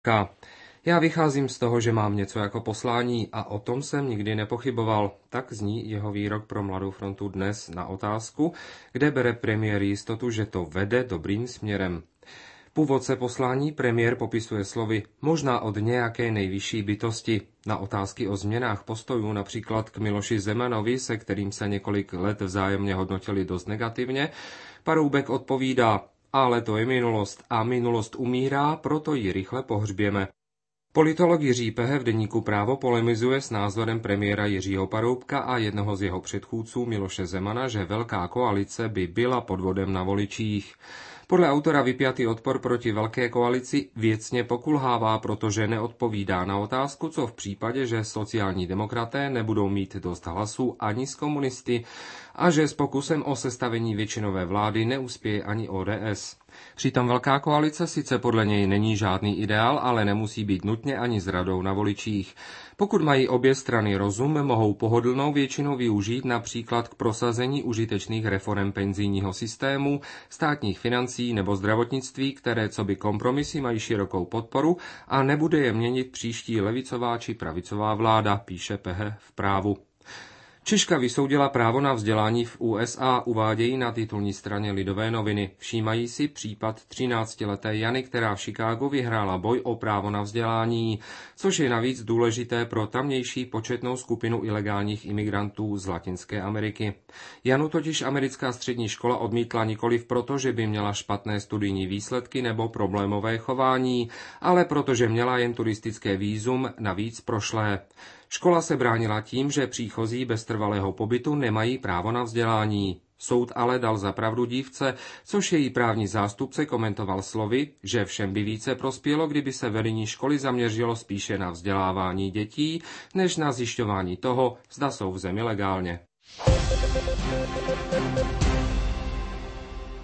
Já vycházím z toho, že mám něco jako poslání a o tom jsem nikdy nepochyboval. Tak zní jeho výrok pro Mladou frontu dnes na otázku, kde bere premiér jistotu, že to vede dobrým směrem. Původce poslání premiér popisuje slovy možná od nějaké nejvyšší bytosti. Na otázky o změnách postojů například k Miloši Zemanovi, se kterým se několik let vzájemně hodnotili dost negativně, Paroubek odpovídá: ale to je minulost a minulost umírá, proto ji rychle pohřběme. Politolog Jiří Pehe v deníku Právo polemizuje s názorem premiéra Jiřího Paroubka a jednoho z jeho předchůdců Miloše Zemana, že velká koalice by byla podvodem na voličích. Podle autora vypjatý odpor proti velké koalici věcně pokulhává, protože neodpovídá na otázku, co v případě, že sociální demokraté nebudou mít dost hlasů ani s komunisty a že s pokusem o sestavení většinové vlády neuspěje ani ODS. Přitom velká koalice sice podle něj není žádný ideál, ale nemusí být nutně ani zradou na voličích. Pokud mají obě strany rozum, mohou pohodlnou většinu využít například k prosazení užitečných reforem penzijního systému, státních financí nebo zdravotnictví, které coby kompromisy mají širokou podporu a nebude je měnit příští levicová či pravicová vláda, píše Pehe v Právu. Češka vysoudila právo na vzdělání v USA, uvádějí na titulní straně Lidové noviny. Všímají si případ 13leté Jany, která v Chicagu vyhrála boj o právo na vzdělání, což je navíc důležité pro tamnější početnou skupinu ilegálních imigrantů z Latinské Ameriky. Janu totiž americká střední škola odmítla nikoliv proto, že by měla špatné studijní výsledky nebo problémové chování, ale protože měla jen turistické vízum, navíc prošlé. Škola se bránila tím, že příchozí bez trvalého pobytu nemají právo na vzdělání. Soud ale dal za pravdu dívce, což její právní zástupce komentoval slovy, že všem by více prospělo, kdyby se vedení školy zaměřilo spíše na vzdělávání dětí, než na zjišťování toho, zda jsou v zemi legálně.